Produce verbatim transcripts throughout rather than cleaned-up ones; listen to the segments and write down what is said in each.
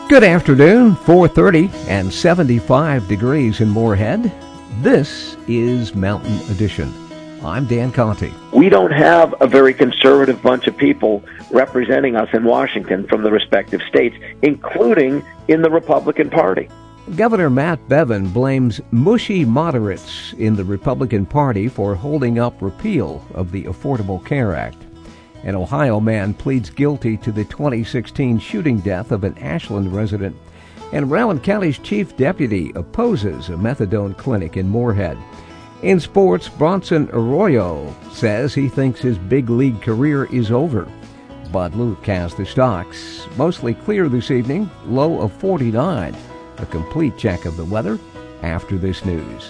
Good afternoon, four thirty and seventy-five degrees in Moorhead. This is Mountain Edition. I'm Dan Conti. We don't have a very conservative bunch of people representing us in Washington from the respective states, including in the Republican Party. Governor Matt Bevin blames mushy moderates in the Republican Party for holding up repeal of the Affordable Care Act. An Ohio man pleads guilty to the twenty sixteen shooting death of an Ashland resident. And Rowan County's chief deputy opposes a methadone clinic in Moorhead. In sports, Bronson Arroyo says he thinks his big league career is over. Bud Luke has the stocks mostly clear this evening, low of forty-nine. A complete check of the weather after this news.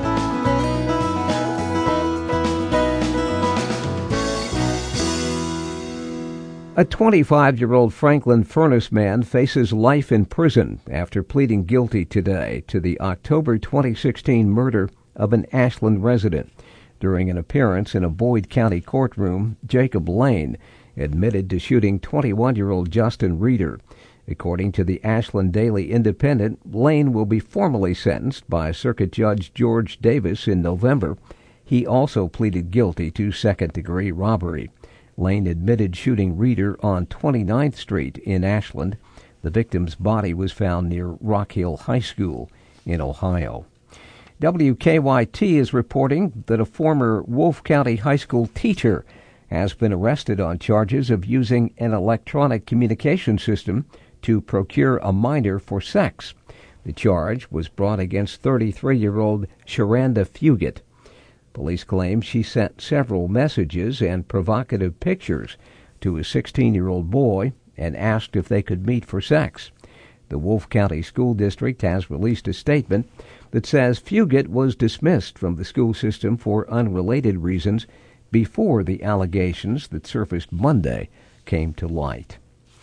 A twenty-five-year-old Franklin Furnace man faces life in prison after pleading guilty today to the October twenty sixteen murder of an Ashland resident. During an appearance in a Boyd County courtroom, Jacob Lane admitted to shooting twenty-one-year-old Justin Reeder. According to the Ashland Daily Independent, Lane will be formally sentenced by Circuit Judge George Davis in November. He also pleaded guilty to second-degree robbery. Lane admitted shooting Reeder on twenty-ninth Street in Ashland. The victim's body was found near Rock Hill High School in Ohio. W K Y T is reporting that a former Wolfe County High School teacher has been arrested on charges of using an electronic communication system to procure a minor for sex. The charge was brought against thirty-three-year-old Sharanda Fugit. Police claim she sent several messages and provocative pictures to a sixteen-year-old boy and asked if they could meet for sex. The Wolfe County School District has released a statement that says Fugit was dismissed from the school system for unrelated reasons before the allegations that surfaced Monday came to light.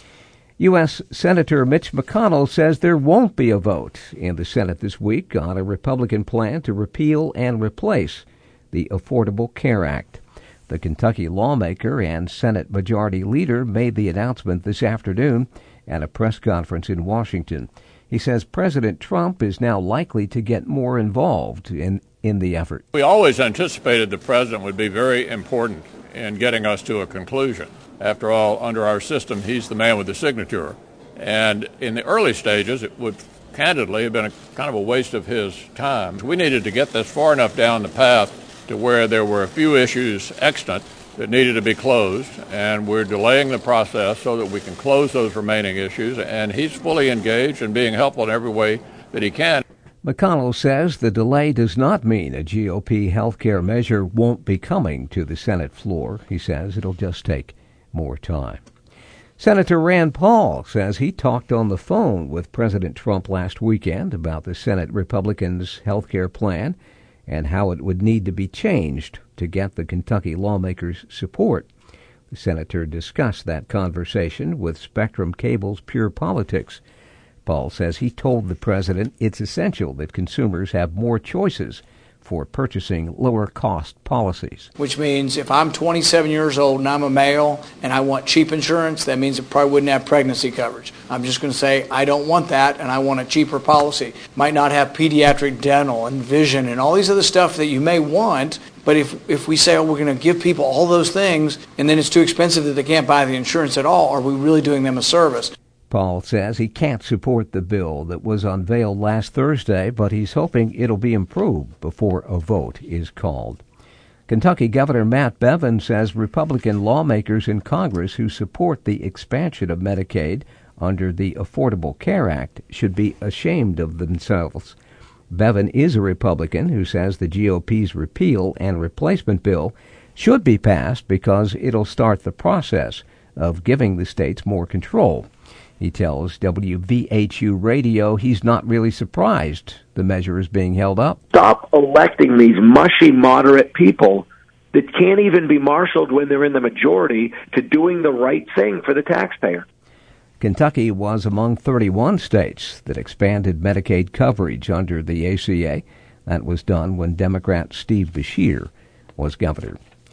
U S. Senator Mitch McConnell says there won't be a vote in the Senate this week on a Republican plan to repeal and replace the Affordable Care Act. The Kentucky lawmaker and Senate Majority Leader made the announcement this afternoon at a press conference in Washington. He says President Trump is now likely to get more involved in, in the effort. We always anticipated the president would be very important in getting us to a conclusion. After all, under our system, he's the man with the signature. And in the early stages, it would candidly have been a kind of a waste of his time. We needed to get this far enough down the path to where there were a few issues extant that needed to be closed, and we're delaying the process so that we can close those remaining issues, and he's fully engaged and being helpful in every way that he can. McConnell says the delay does not mean a G O P health care measure won't be coming to the Senate floor. He says it'll just take more time. Senator Rand Paul says he talked on the phone with President Trump last weekend about the Senate Republicans' health care plan and how it would need to be changed to get the Kentucky lawmakers' support. The senator discussed that conversation with Spectrum Cable's Pure Politics. Paul says he told the president it's essential that consumers have more choices for purchasing lower-cost policies. Which means if I'm twenty-seven years old and I'm a male and I want cheap insurance, that means it probably wouldn't have pregnancy coverage. I'm just going to say I don't want that and I want a cheaper policy. Might not have pediatric dental and vision and all these other stuff that you may want, but if, if we say, oh, we're going to give people all those things and then it's too expensive that they can't buy the insurance at all, are we really doing them a service? Paul says he can't support the bill that was unveiled last Thursday, but he's hoping it'll be improved before a vote is called. Kentucky Governor Matt Bevin says Republican lawmakers in Congress who support the expansion of Medicaid under the Affordable Care Act should be ashamed of themselves. Bevin is a Republican who says the G O P's repeal and replacement bill should be passed because it'll start the process of giving the states more control. He tells W V H U Radio he's not really surprised the measure is being held up. Stop electing these mushy, moderate people that can't even be marshaled when they're in the majority to doing the right thing for the taxpayer. Kentucky was among thirty-one states that expanded Medicaid coverage under the A C A. That was done when Democrat Steve Beshear was governor.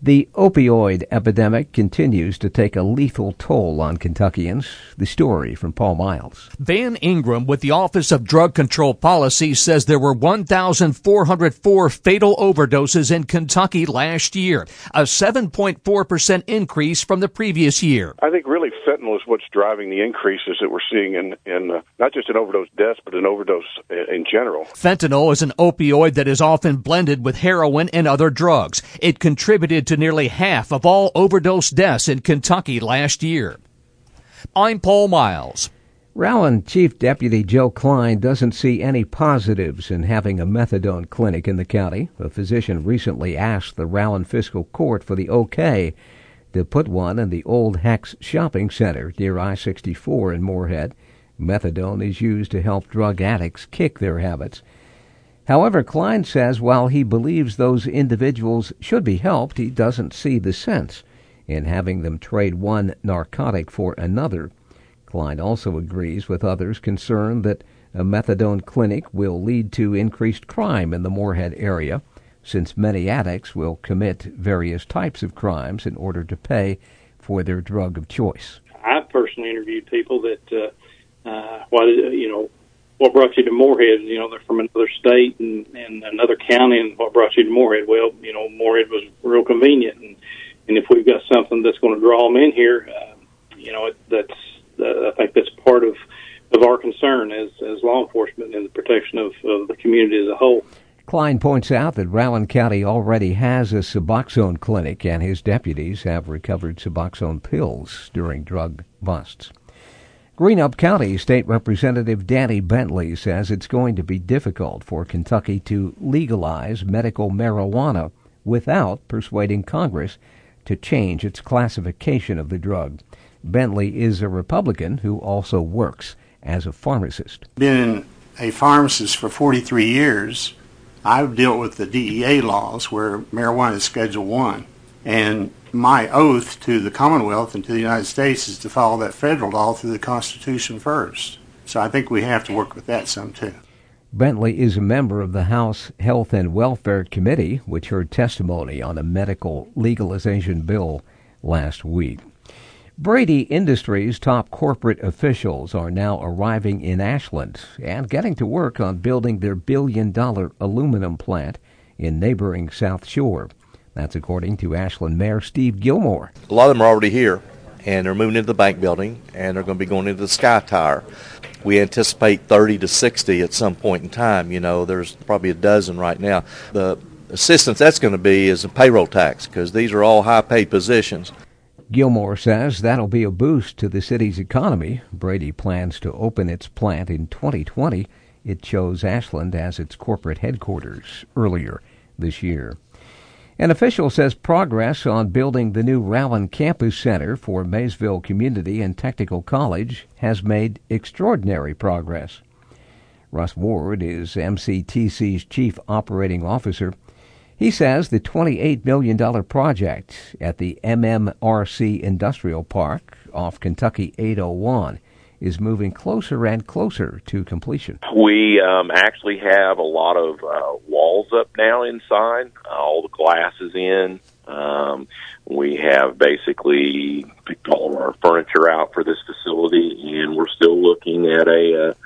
The opioid epidemic continues to take a lethal toll on Kentuckians. The story from Paul Miles. Van Ingram with the Office of Drug Control Policy says there were one thousand four hundred four fatal overdoses in Kentucky last year, a seven point four percent increase from the previous year. I think really fentanyl is what's driving the increases that we're seeing in, in uh, not just in overdose deaths, but in overdose in general. Fentanyl is an opioid that is often blended with heroin and other drugs. It contributed to to nearly half of all overdose deaths in Kentucky last year. I'm Paul Miles. Rowan Chief Deputy Joe Klein doesn't see any positives in having a methadone clinic in the county. A physician recently asked the Rowan Fiscal Court for the okay to put one in the Old Hex Shopping Center near I sixty-four in Moorhead. Methadone is used to help drug addicts kick their habits. However, Klein says while he believes those individuals should be helped, he doesn't see the sense in having them trade one narcotic for another. Klein also agrees with others concerned that a methadone clinic will lead to increased crime in the Moorhead area, since many addicts will commit various types of crimes in order to pay for their drug of choice. I've personally interviewed people that, uh, uh, what, you know, what brought you to Moorhead? You know, they're from another state and, and another county, and what brought you to Moorhead? Well, you know, Moorhead was real convenient, and, and if we've got something that's going to draw them in here, uh, you know, it, that's uh, I think that's part of, of our concern as, as law enforcement and the protection of, of the community as a whole. Klein points out that Rowan County already has a Suboxone clinic, and his deputies have recovered Suboxone pills during drug busts. Greenup County State Representative Danny Bentley says it's going to be difficult for Kentucky to legalize medical marijuana without persuading Congress to change its classification of the drug. Bentley is a Republican who also works as a pharmacist. Been a pharmacist for forty-three years. I've dealt with the D E A laws where marijuana is Schedule One, and my oath to the Commonwealth and to the United States is to follow that federal law through the Constitution first. So I think we have to work with that some too. Bentley is a member of the House Health and Welfare Committee, which heard testimony on a medical legalization bill last week. Brady Industries' top corporate officials are now arriving in Ashland and getting to work on building their billion-dollar aluminum plant in neighboring South Shore. That's according to Ashland Mayor Steve Gilmore. A lot of them are already here, and they're moving into the bank building, and they're going to be going into the Sky Tower. We anticipate thirty to sixty at some point in time. You know, there's probably a dozen right now. The assistance that's going to be is a payroll tax, because these are all high-paid positions. Gilmore says that'll be a boost to the city's economy. Brady plans to open its plant in twenty twenty. It chose Ashland as its corporate headquarters earlier this year. An official says progress on building the new Rowan Campus Center for Maysville Community and Technical College has made extraordinary progress. Russ Ward is M C T C's chief operating officer. He says the twenty-eight million dollars project at the M M R C Industrial Park off Kentucky eight oh one is moving closer and closer to completion. We um, actually have a lot of uh, walls up now inside. Uh, all the glass is in. Um, we have basically picked all of our furniture out for this facility, and we're still looking at a uh,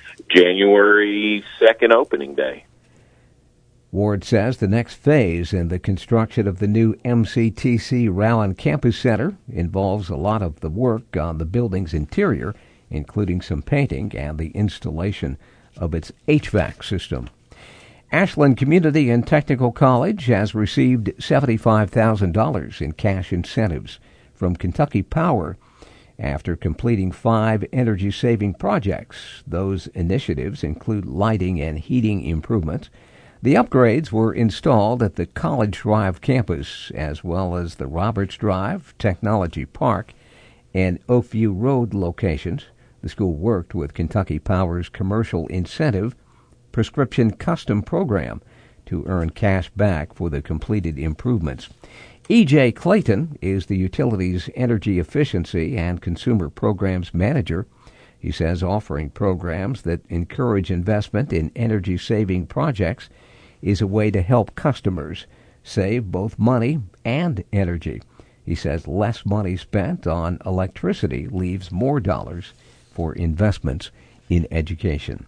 January second opening day. Ward says the next phase in the construction of the new M C T C Rowan Campus Center involves a lot of the work on the building's interior, including some painting and the installation of its H V A C system. Ashland Community and Technical College has received seventy-five thousand dollars in cash incentives from Kentucky Power after completing five energy-saving projects. Those initiatives include lighting and heating improvements. The upgrades were installed at the College Drive campus, as well as the Roberts Drive, Technology Park, and Oakview Road locations. The school worked with Kentucky Power's commercial incentive prescription custom program to earn cash back for the completed improvements. E J Clayton is the utility's energy efficiency and consumer programs manager. He says offering programs that encourage investment in energy-saving projects is a way to help customers save both money and energy. He says less money spent on electricity leaves more dollars for investments in education.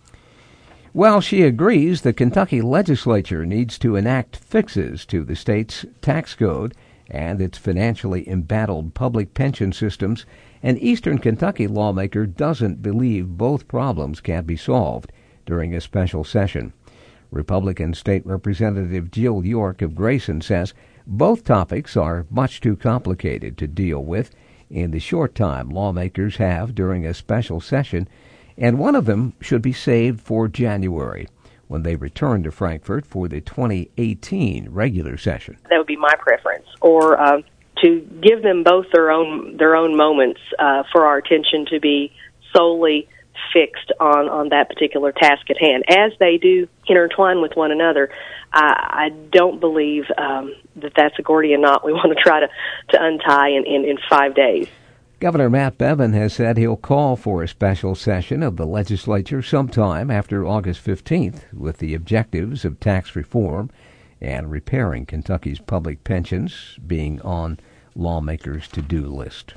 Well, she agrees the Kentucky legislature needs to enact fixes to the state's tax code and its financially embattled public pension systems. An Eastern Kentucky lawmaker doesn't believe both problems can be solved during a special session. Republican State Representative Jill York of Grayson says both topics are much too complicated to deal with in the short time lawmakers have during a special session, and one of them should be saved for January, when they return to Frankfort for the twenty eighteen regular session. That would be my preference, or uh, to give them both their own their own moments uh, for our attention to be solely fixed on, on that particular task at hand. As they do intertwine with one another, I, I don't believe um, that that's a Gordian knot we want to try to, to untie in, in, in five days. Governor Matt Bevin has said he'll call for a special session of the legislature sometime after August fifteenth with the objectives of tax reform and repairing Kentucky's public pensions being on lawmakers' to-do list.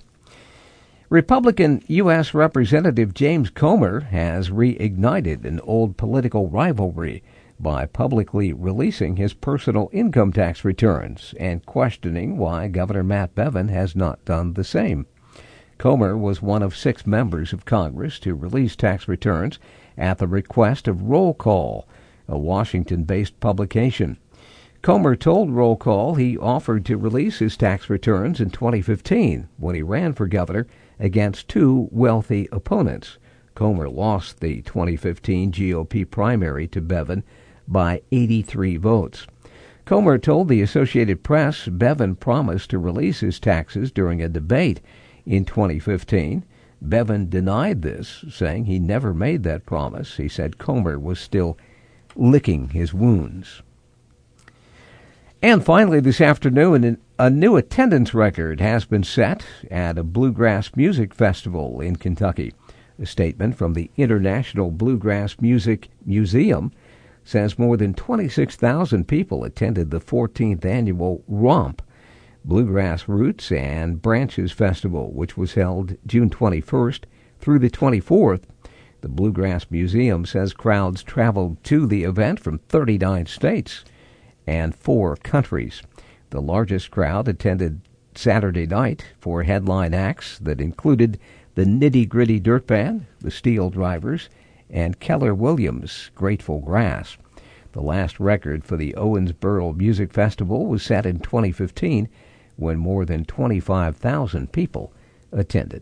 Republican U S Representative James Comer has reignited an old political rivalry by publicly releasing his personal income tax returns and questioning why Governor Matt Bevin has not done the same. Comer was one of six members of Congress to release tax returns at the request of Roll Call, a Washington-based publication. Comer told Roll Call he offered to release his tax returns in twenty fifteen when he ran for governor against two wealthy opponents. Comer lost the twenty fifteen G O P primary to Bevin by eighty-three votes. Comer told the Associated Press Bevin promised to release his taxes during a debate in twenty fifteen. Bevin denied this, saying he never made that promise. He said Comer was still licking his wounds. And finally, this afternoon, a new attendance record has been set at a bluegrass music festival in Kentucky. A statement from the International Bluegrass Music Museum says more than twenty-six thousand people attended the fourteenth annual ROMP, Bluegrass Roots and Branches Festival, which was held June twenty-first through the twenty-fourth. The Bluegrass Museum says crowds traveled to the event from thirty-nine states and four countries. The largest crowd attended Saturday night for headline acts that included the Nitty Gritty Dirt Band, the Steel Drivers, and Keller Williams' Grateful Grass. The last record for the Owensboro Music Festival was set in twenty fifteen when more than twenty-five thousand people attended.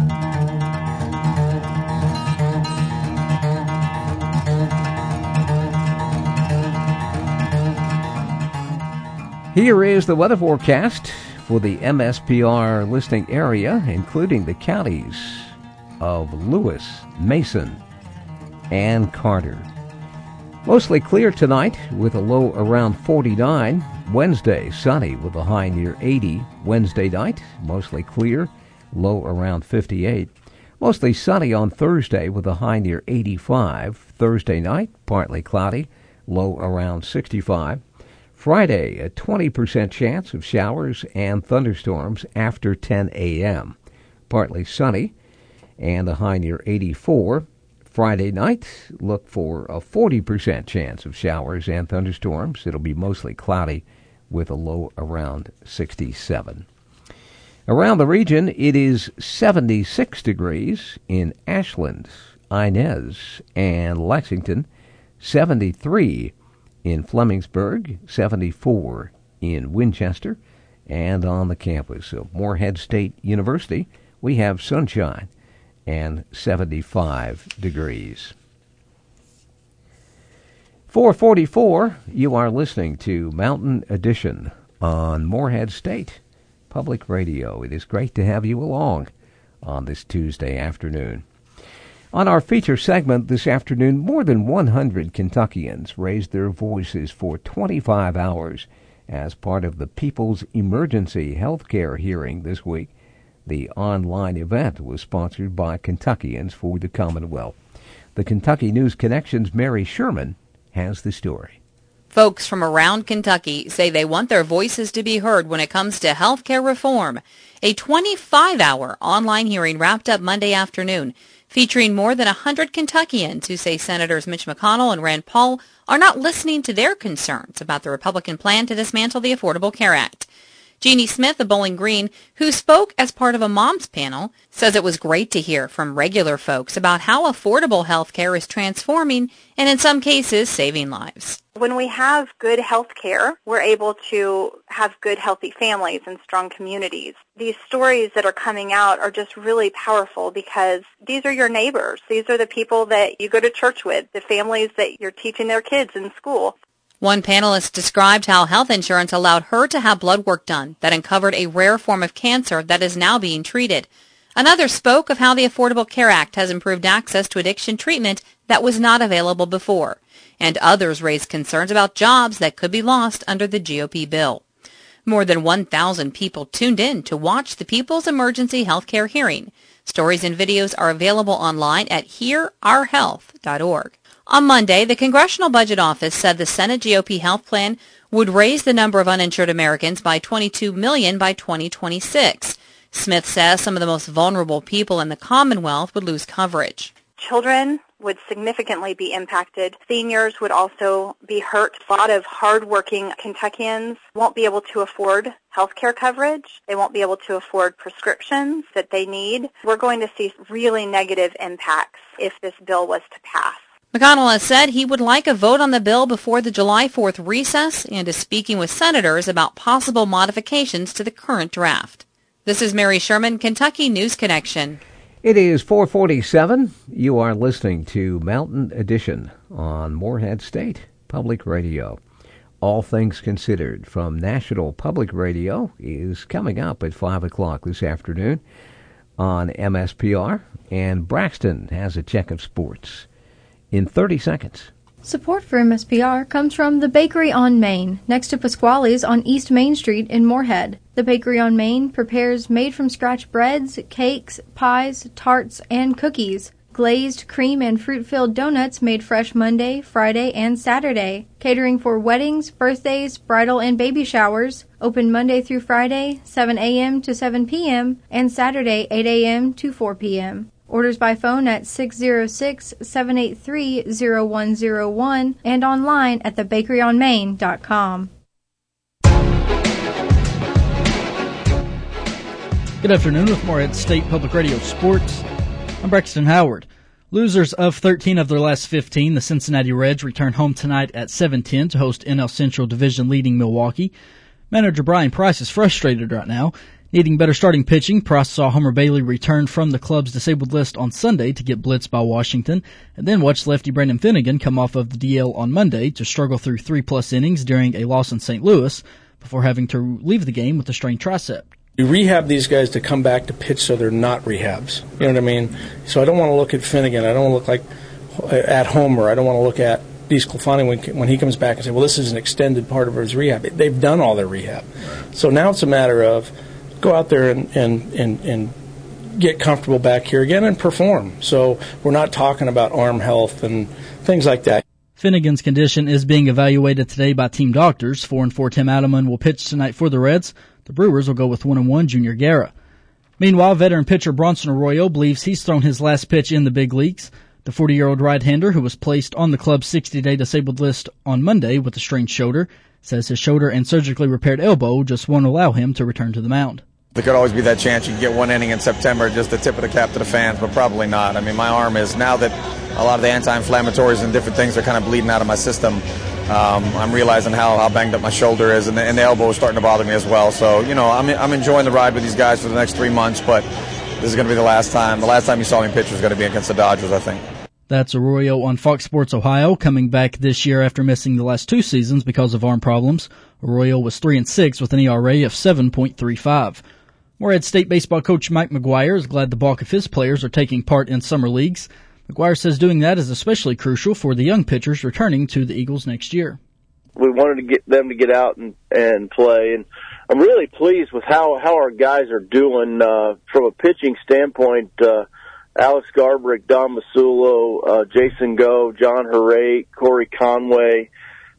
Here is the weather forecast for the M S P R listing area, including the counties of Lewis, Mason, and Carter. Mostly clear tonight with a low around forty-nine. Wednesday, sunny with a high near eighty. Wednesday night, mostly clear, low around fifty-eight. Mostly sunny on Thursday with a high near eighty-five. Thursday night, partly cloudy, low around sixty-five. Friday, a twenty percent chance of showers and thunderstorms after ten a.m. Partly sunny and a high near eighty-four. Friday night, look for a forty percent chance of showers and thunderstorms. It'll be mostly cloudy with a low around sixty-seven. Around the region, it is seventy-six degrees in Ashland, Inez, and Lexington, seventy-three in Flemingsburg, seventy-four in Winchester, and on the campus of Morehead State University, we have sunshine and seventy-five degrees. four forty-four, you are listening to Mountain Edition on Morehead State Public Radio. It is great to have you along on this Tuesday afternoon. On our feature segment this afternoon, more than one hundred Kentuckians raised their voices for twenty-five hours as part of the People's Emergency Health Care hearing this week. The online event was sponsored by Kentuckians for the Commonwealth. The Kentucky News Connection's Mary Sherman has the story. Folks from around Kentucky say they want their voices to be heard when it comes to health care reform. A twenty-five hour online hearing wrapped up Monday afternoon, featuring more than one hundred Kentuckians who say Senators Mitch McConnell and Rand Paul are not listening to their concerns about the Republican plan to dismantle the Affordable Care Act. Jeannie Smith of Bowling Green, who spoke as part of a mom's panel, says it was great to hear from regular folks about how affordable health care is transforming and in some cases saving lives. When we have good health care, we're able to have good, healthy families and strong communities. These stories that are coming out are just really powerful because these are your neighbors. These are the people that you go to church with, the families that you're teaching their kids in school. One panelist described how health insurance allowed her to have blood work done that uncovered a rare form of cancer that is now being treated. Another spoke of how the Affordable Care Act has improved access to addiction treatment that was not available before. And others raised concerns about jobs that could be lost under the G O P bill. More than one thousand people tuned in to watch the People's Emergency Health Care hearing. Stories and videos are available online at hear our health dot org. On Monday, the Congressional Budget Office said the Senate G O P health plan would raise the number of uninsured Americans by twenty-two million by twenty twenty-six. Smith says some of the most vulnerable people in the Commonwealth would lose coverage. Children would significantly be impacted. Seniors would also be hurt. A lot of hardworking Kentuckians won't be able to afford health care coverage. They won't be able to afford prescriptions that they need. We're going to see really negative impacts if this bill was to pass. McConnell has said he would like a vote on the bill before the July fourth recess and is speaking with senators about possible modifications to the current draft. This is Mary Sherman, Kentucky News Connection. It is four forty-seven. You are listening to Mountain Edition on Morehead State Public Radio. All Things Considered from National Public Radio is coming up at five o'clock this afternoon on M S P R, and Braxton has a check of sports in thirty seconds. Support for M S P R comes from the Bakery on Main, next to Pasquale's on East Main Street in Morehead. The Bakery on Main prepares made-from-scratch breads, cakes, pies, tarts, and cookies. Glazed, cream, and fruit-filled donuts made fresh Monday, Friday, and Saturday. Catering for weddings, birthdays, bridal, and baby showers. Open Monday through Friday, seven a.m. to seven p.m., and Saturday, eight a.m. to four p.m. Orders by phone at six oh six, seven eight three, oh one oh one and online at the bakery on main dot com. Good afternoon with Morehead State Public Radio Sports. I'm Braxton Howard. Losers of thirteen of their last fifteen, the Cincinnati Reds return home tonight at seven ten to host N L Central Division leading Milwaukee. Manager Brian Price is frustrated right now. Needing better starting pitching, Price saw Homer Bailey return from the club's disabled list on Sunday to get blitzed by Washington, and then watched lefty Brandon Finnegan come off of the D L on Monday to struggle through three-plus innings during a loss in Saint Louis before having to leave the game with a strained tricep. You rehab these guys to come back to pitch so they're not rehabs. You know what I mean? So I don't want to look at Finnegan. I don't want to look like at Homer. I don't want to look at DeSclafani when, when he comes back and say, well, this is an extended part of his rehab. They've done all their rehab. So now it's a matter of go out there and, and, and, and get comfortable back here again and perform. So we're not talking about arm health and things like that. Finnegan's condition is being evaluated today by team doctors. Four and four Tim Adelman will pitch tonight for the Reds. The Brewers will go with one and one Junior Guerra. Meanwhile, veteran pitcher Bronson Arroyo believes he's thrown his last pitch in the big leagues. The forty-year-old right-hander, who was placed on the club's sixty-day disabled list on Monday with a strained shoulder, says his shoulder and surgically repaired elbow just won't allow him to return to the mound. There could always be that chance you can get one inning in September, just the tip of the cap to the fans, but probably not. I mean, my arm is, now that a lot of the anti-inflammatories and different things are kind of bleeding out of my system, um, I'm realizing how, how banged up my shoulder is, and the, and the elbow is starting to bother me as well. So, you know, I'm, I'm enjoying the ride with these guys for the next three months, but this is going to be the last time. The last time you saw me pitch was going to be against the Dodgers, I think. That's Arroyo on Fox Sports Ohio, coming back this year after missing the last two seasons because of arm problems. Arroyo was three and six with an E R A of seven point three five. Morehead State baseball coach Mike McGuire is glad the bulk of his players are taking part in summer leagues. McGuire says doing that is especially crucial for the young pitchers returning to the Eagles next year. We wanted to get them to get out and, and play, and I'm really pleased with how, how our guys are doing uh, from a pitching standpoint. Uh, Alex Garbrick, Don Masulo, uh, Jason Go, John Hurray, Corey Conway,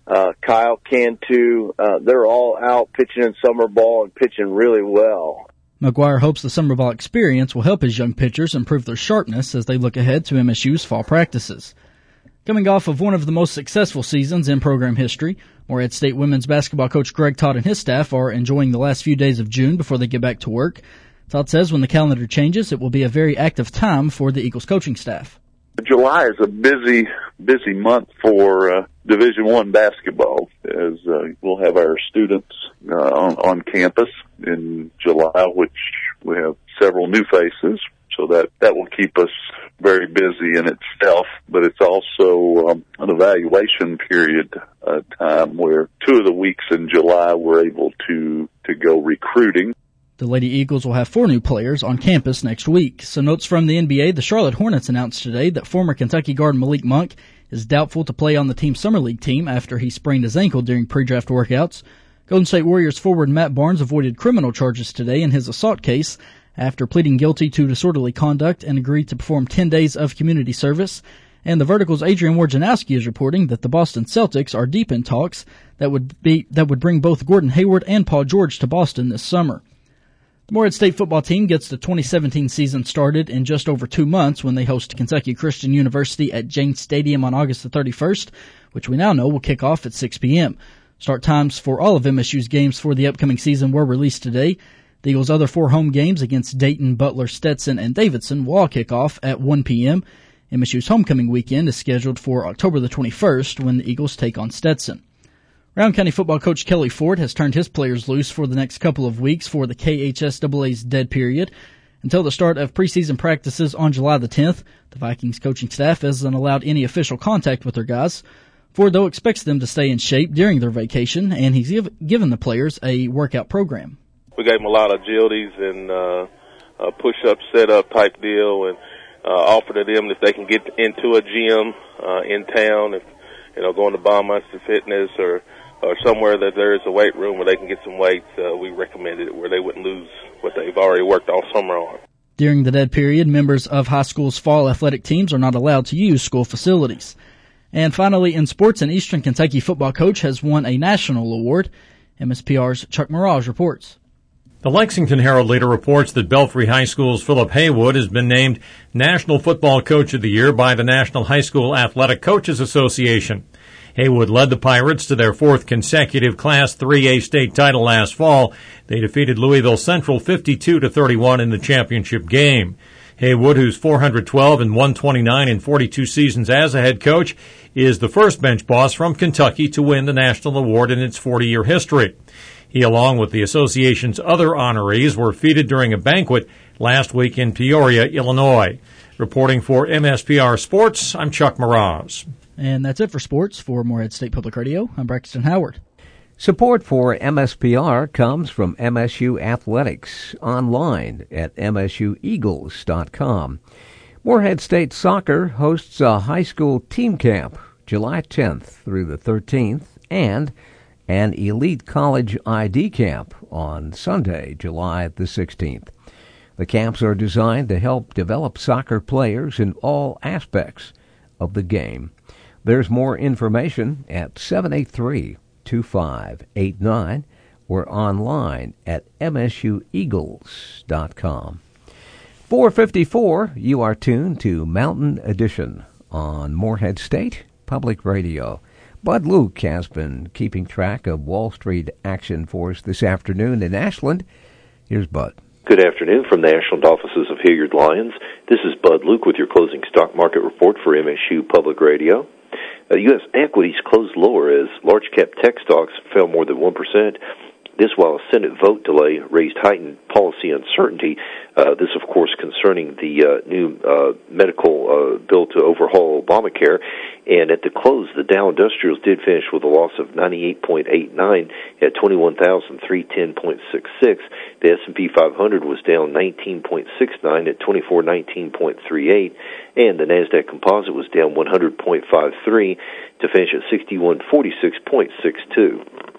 uh, Kyle Cantu. Uh, they're all out pitching in summer ball and pitching really well. McGuire hopes the summer ball experience will help his young pitchers improve their sharpness as they look ahead to M S U's fall practices. Coming off of one of the most successful seasons in program history, Morehead State women's basketball coach Greg Todd and his staff are enjoying the last few days of June before they get back to work. Todd says when the calendar changes, it will be a very active time for the Eagles coaching staff. July is a busy, busy month for uh, Division One basketball, as uh, we'll have our students uh, on, on campus in July, which we have several new faces, so that, that will keep us very busy in itself. But it's also um, an evaluation period uh, time where two of the weeks in July we're able to, to go recruiting. The Lady Eagles will have four new players on campus next week. So notes from the N B A, the Charlotte Hornets announced today that former Kentucky guard Malik Monk is doubtful to play on the team's Summer League team after he sprained his ankle during pre-draft workouts. Golden State Warriors forward Matt Barnes avoided criminal charges today in his assault case after pleading guilty to disorderly conduct and agreed to perform ten days of community service. And the Vertical's Adrian Wojnarowski is reporting that the Boston Celtics are deep in talks that would be that would bring both Gordon Hayward and Paul George to Boston this summer. The Morehead State football team gets the twenty seventeen season started in just over two months when they host Kentucky Christian University at James Stadium on August the thirty-first, which we now know will kick off at six p.m. Start times for all of M S U's games for the upcoming season were released today. The Eagles' other four home games against Dayton, Butler, Stetson, and Davidson will all kick off at one p.m. M S U's homecoming weekend is scheduled for October the twenty-first when the Eagles take on Stetson. Round County football coach Kelly Ford has turned his players loose for the next couple of weeks for the K H S A A's dead period. Until the start of preseason practices on July the tenth, the Vikings coaching staff hasn't allowed any official contact with their guys. Ford, though, expects them to stay in shape during their vacation, and he's give, given the players a workout program. We gave them a lot of agilities and uh, a push-up, set-up type deal, and uh, offered to them if they can get into a gym uh, in town, if you know, going to Baumeister Fitness or or somewhere that there is a weight room where they can get some weights, uh, we recommended it where they wouldn't lose what they've already worked all summer on. During the dead period, members of high school's fall athletic teams are not allowed to use school facilities. And finally, in sports, an Eastern Kentucky football coach has won a national award. M S P R's Chuck Mirage reports. The Lexington Herald-Leader reports that Belfry High School's Philip Haywood has been named National Football Coach of the Year by the National High School Athletic Coaches Association. Haywood led the Pirates to their fourth consecutive Class three A state title last fall. They defeated Louisville Central fifty-two to thirty-one in the championship game. Haywood, who's four hundred twelve and one twenty-nine in forty-two seasons as a head coach, is the first bench boss from Kentucky to win the national award in its forty-year history. He, along with the association's other honorees, were feted during a banquet last week in Peoria, Illinois. Reporting for M S P R Sports, I'm Chuck Mraz. And that's it for sports. For Morehead State Public Radio, I'm Braxton Howard. Support for M S P R comes from M S U Athletics, online at m s u eagles dot com. Morehead State Soccer hosts a high school team camp July tenth through the thirteenth, and an elite college I D camp on Sunday, July the sixteenth. The camps are designed to help develop soccer players in all aspects of the game. There's more information at seven eight three, two five eight nine or online at m s u eagles dot com. four fifty-four, you are tuned to Mountain Edition on Morehead State Public Radio. Bud Luke has been keeping track of Wall Street action for us this afternoon in Ashland. Here's Bud. Good afternoon from the Ashland offices of Hilliard Lyons. This is Bud Luke with your closing stock market report for M S U Public Radio. Uh, U S equities closed lower as large-cap tech stocks fell more than one percent. This while a Senate vote delay raised heightened policy uncertainty. Uh, this, of course, concerning the uh, new uh, medical uh, bill to overhaul Obamacare. And at the close, the Dow Industrials did finish with a loss of ninety-eight point eight nine at twenty-one thousand three hundred ten point six six. The S and P five hundred was down nineteen point six nine at twenty-four nineteen point three eight. And the NASDAQ Composite was down one hundred point five three to finish at sixty-one forty-six point six two.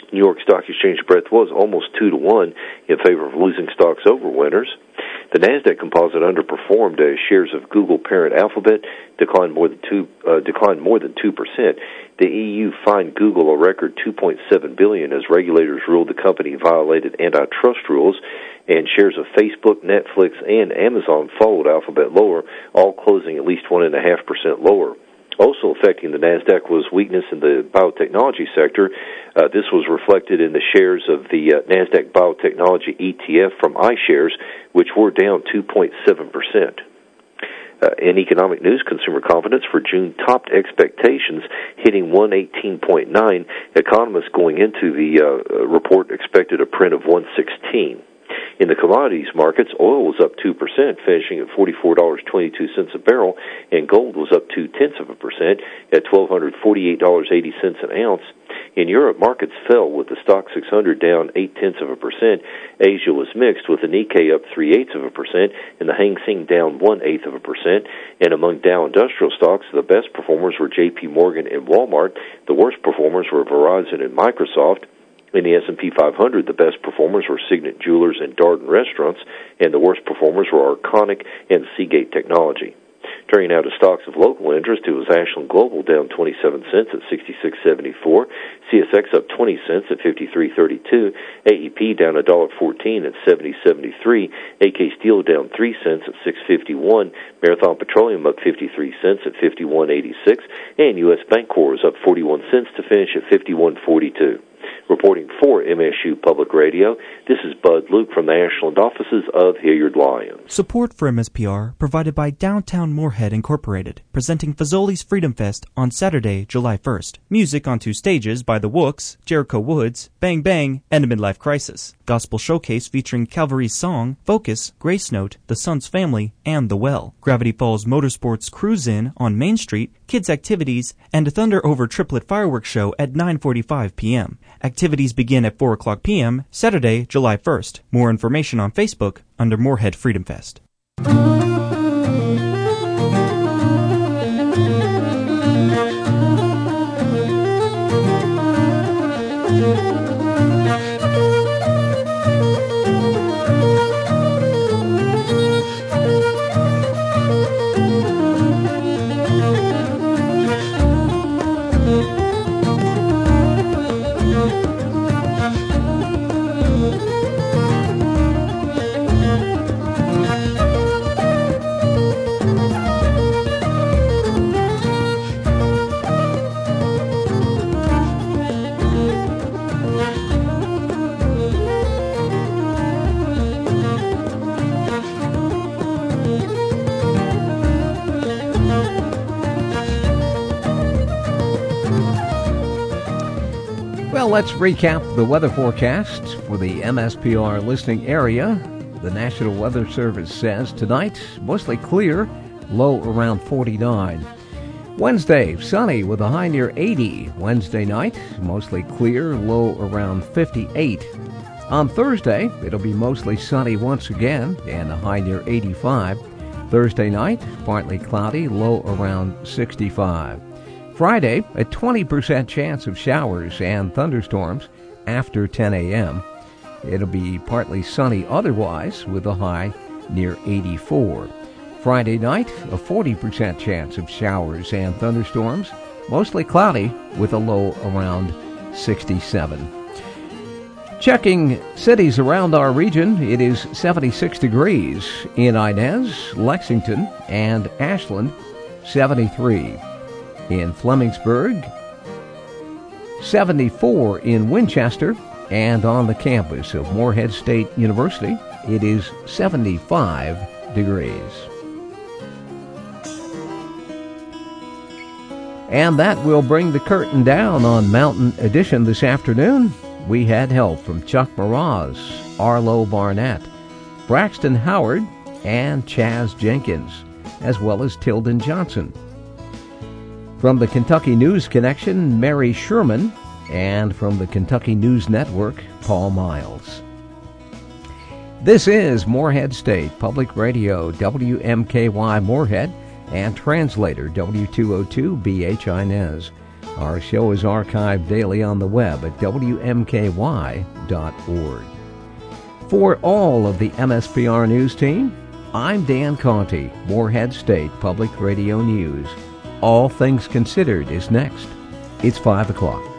New York Stock Exchange breadth was almost two to one in favor of losing stocks over winners. The Nasdaq Composite underperformed as shares of Google parent Alphabet declined more than two uh, declined more than two percent. The E U fined Google a record two point seven billion dollars as regulators ruled the company violated antitrust rules, and shares of Facebook, Netflix, and Amazon followed Alphabet lower, all closing at least one and a half percent lower. Also affecting the Nasdaq was weakness in the biotechnology sector. Uh, this was reflected in the shares of the uh, Nasdaq Biotechnology E T F from iShares, which were down two point seven percent. Uh, in economic news, consumer confidence for June topped expectations, hitting one eighteen point nine. Economists going into the uh, report expected a print of one sixteen. In the commodities markets, oil was up two percent, finishing at forty-four dollars and twenty-two cents a barrel, and gold was up two-tenths of a percent at one thousand two hundred forty-eight dollars and eighty cents an ounce. In Europe, markets fell with the Stock six hundred down eight-tenths of a percent. Asia was mixed with the Nikkei up three-eighths of a percent and the Hang Seng down one-eighth of a percent. And among Dow industrial stocks, the best performers were J P Morgan and Walmart. The worst performers were Verizon and Microsoft. In the S and P five hundred, the best performers were Signet Jewelers and Darden Restaurants, and the worst performers were Arconic and Seagate Technology. Turning now to stocks of local interest, it was Ashland Global down twenty-seven cents at sixty-six seventy-four, C S X up twenty cents at fifty-three thirty-two, A E P down one dollar fourteen at seventy seventy-three, A K Steel down three cents at six fifty-one, Marathon Petroleum up fifty-three cents at fifty-one eighty-six, and U S Bancorp was up forty-one cents to finish at fifty-one forty-two. Reporting for M S U Public Radio, this is Bud Luke from the Ashland offices of Hilliard Lyons. Support for M S P R provided by Downtown Moorhead Incorporated, presenting Fazoli's Freedom Fest on Saturday, July first. Music on two stages by The Wooks, Jericho Woods, Bang Bang, and A Midlife Crisis. Gospel showcase featuring Calvary's Song, Focus, Grace Note, The Sun's Family, and The Well. Gravity Falls Motorsports Cruise-In on Main Street, kids activities, and a Thunder Over Triplet fireworks show at nine forty-five p.m. Activities begin at four o'clock p.m., Saturday, July first. More information on Facebook under Moorhead Freedom Fest. Well, let's recap the weather forecast for the M S P R listening area. The National Weather Service says tonight, mostly clear, low around forty-nine. Wednesday, sunny with a high near eighty. Wednesday night, mostly clear, low around fifty-eight. On Thursday, it'll be mostly sunny once again and a high near eighty-five. Thursday night, partly cloudy, low around sixty-five. Friday, a twenty percent chance of showers and thunderstorms after ten a.m. It'll be partly sunny otherwise with a high near eighty-four. Friday night, a forty percent chance of showers and thunderstorms, mostly cloudy with a low around sixty-seven. Checking cities around our region, it is seventy-six degrees in Inez, Lexington, and Ashland, seventy-three. In Flemingsburg, seventy-four in Winchester, and on the campus of Moorhead State University, it is seventy-five degrees. And that will bring the curtain down on Mountain Edition this afternoon. We had help from Chuck Mraz, Arlo Barnett, Braxton Howard, and Chaz Jenkins, as well as Tilden Johnson. From the Kentucky News Connection, Mary Sherman, and from the Kentucky News Network, Paul Miles. This is Moorhead State Public Radio, W M K Y Moorhead, and translator W two oh two B H Inez. Our show is archived daily on the web at W M K Y dot org. For all of the M S P R News team, I'm Dan Conti, Morehead State Public Radio News. All Things Considered is next. It's five o'clock.